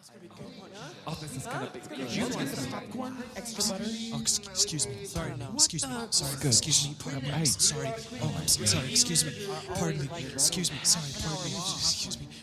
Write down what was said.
Oh, this is gonna be good. You get the popcorn, extra butter. Oh, excuse me. Sorry. Excuse me. Sorry. Good. Excuse me. Pardon me. Sorry. Oh, I'm sorry. Excuse me. Pardon me. Excuse me. Sorry. Pardon me. Excuse me.